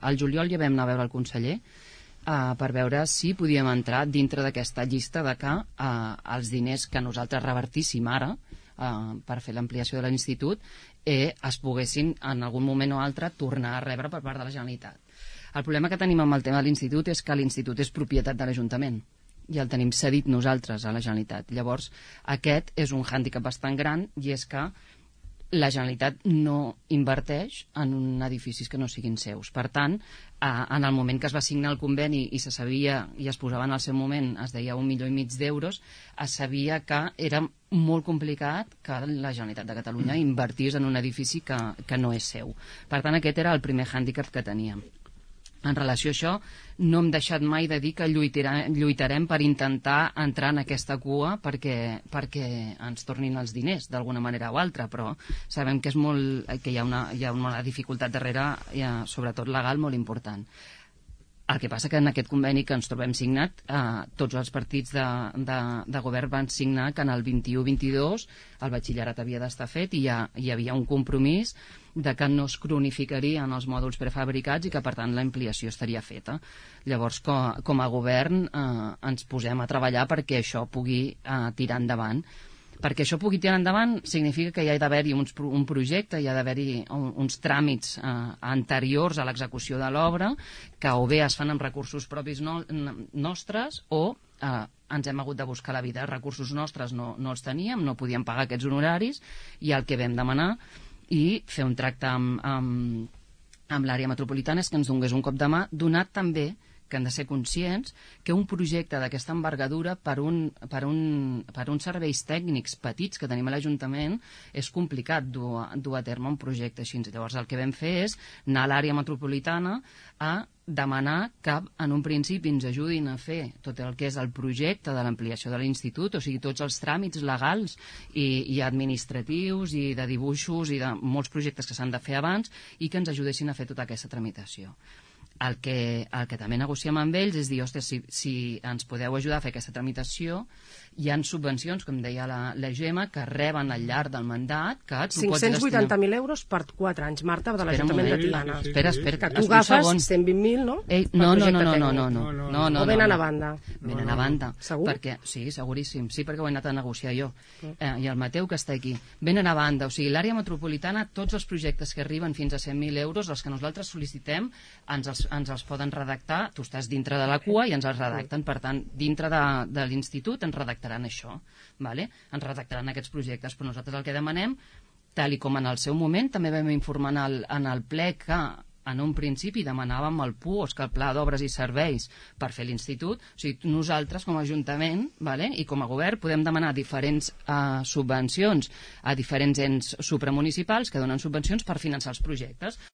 Al juliol ja vam anar a veure el conseller per veure si podíem entrar dintre d'aquesta llista de que els diners que nosaltres revertíssim ara per fer l'ampliació de l'institut es poguessin en algun moment o altre tornar a rebre per part de la Generalitat. El problema que tenim amb el tema de l'institut és que l'institut és propietat de l'Ajuntament i el tenim cedit nosaltres a la Generalitat. Llavors, aquest és un hàndicap bastant gran i és que la Generalitat no inverteix en edificis que no siguin seus. Per tant, en el moment que es va signar el conveni i se sabia, i es posava en el seu moment, es deia 1,5 milions d'euros, es sabia que era molt complicat que la Generalitat de Catalunya invertís en un edifici que no és seu. Per tant, aquest era el primer hàndicap que teníem. En relació a això, no hem deixat mai de dir que lluitarem per intentar entrar en aquesta cua perquè ens tornin els diners d'alguna manera o altra, però sabem que hi ha una dificultat darrere, sobretot legal, molt important. El que passa que en aquest conveni que ens trobem signat, tots els partits de govern van signar que en el 21-22 el batxillerat havia d'estar fet i hi havia un compromís de que no es cronificarien els mòduls prefabricats i que, per tant, l'ampliació estaria feta. Llavors, com a govern, ens posem a treballar perquè això pugui tirar endavant. Perquè això pugui tirar endavant significa que hi ha d'haver-hi un projecte, hi ha d'haver-hi uns tràmits anteriors a l'execució de l'obra que o bé es fan amb recursos propis nostres o ens hem hagut de buscar la vida. Recursos nostres no els teníem, no podíem pagar aquests honoraris i el que vam demanar i fer un tracte amb l'àrea metropolitana és que ens donés un cop de mà, donat també que han de ser conscients que un projecte d'aquesta envergadura per uns serveis tècnics petits que tenim a l'Ajuntament és complicat dur a terme un projecte així. Llavors el que vam fer és anar a l'àrea metropolitana a demanar que en un principi ens ajudin a fer tot el que és el projecte de l'ampliació de l'institut, o sigui, tots els tràmits legals i administratius i de dibuixos i de molts projectes que s'han de fer abans i que ens ajudessin a fer tota aquesta tramitació. El que també negociem amb ells és dir, ostres, si ens podeu ajudar a fer aquesta tramitació, hi ha subvencions, com deia la Gemma, que reben al llarg del mandat, que tu pots destinar... 580.000 euros per 4 anys, Marta, de l'Ajuntament de Tiana. Espera. Que tu agafes 120.000, no? No. O venen a banda? Venen a banda. Segur? Sí, seguríssim. Sí, perquè ho he anat a negociar jo. I el Mateu, que està aquí. Venen a banda. O sigui, l'àrea metropolitana, tots els projectes que arriben fins a 100.000 euros, els que nosaltres sol·licitem, ens els poden redactar. Tu estàs dintre de la cua i ens els redacten. Per tant, dintre de l'institut ens redactaran això. Ens redactaran aquests projectes. Però nosaltres el que demanem, tal i com en el seu moment, també vam informar en el ple que en un principi demanàvem el PUOS, que el Pla d'Obres i Serveis per fer l'institut. O sigui, nosaltres com a Ajuntament i com a govern podem demanar diferents subvencions a diferents ens supramunicipals que donen subvencions per finançar els projectes.